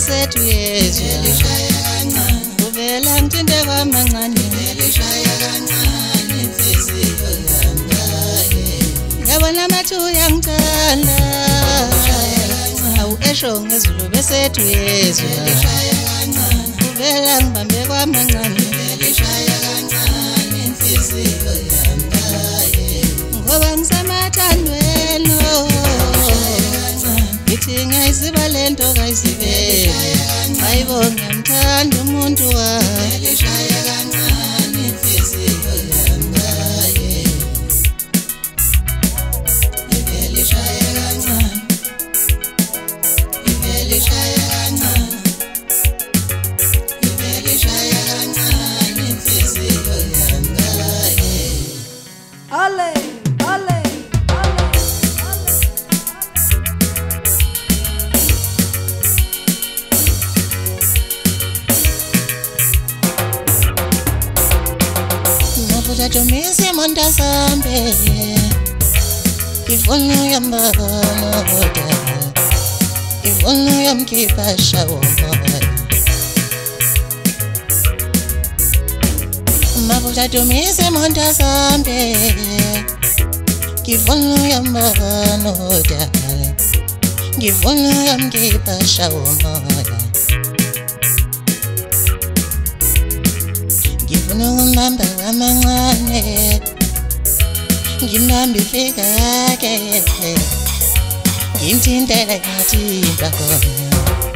besethu yezwa uvela ngithinte kwamancane yabona amathu yangithanda awu esho ngezulu besethu yezwa uvela ngibambe kwamancane ngoba ngisamathandweni ngithi ngiyayiziba lento kayizibele hayibo ngiyamthanda umuntu wami Ale, ale, nabuta tumisi monda sambe kifunu yambana kifunu yamkipasha womoya nabuta tumisi monda sambe kifunu yambana kifunu yamkipasha womoya ngifuna wamancane ngimnambe ifika yakhe ngimthintele ngathimba khona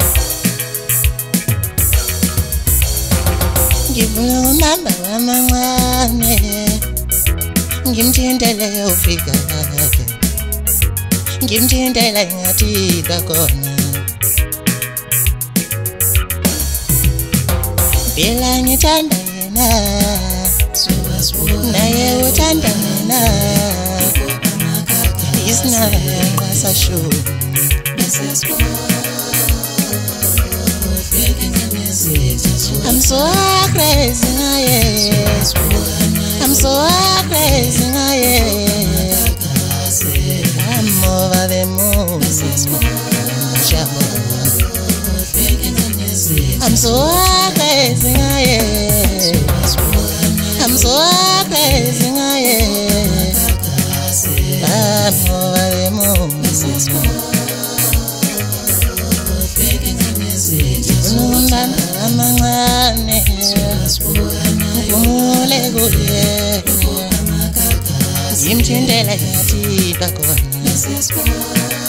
ngifuna wamancane ngimthintele ufika yakhe ngimthintele ngathimba khona phela ngithanda naye uthanda mina isinaqasasho I'm so crazy ngaye I'm so crazy ngaye I'm over the moon I'm so crazy ngaye I'm so crazy ngaye I'm over the moon amancane ngumule kuye ngimthintele ngathi bakhona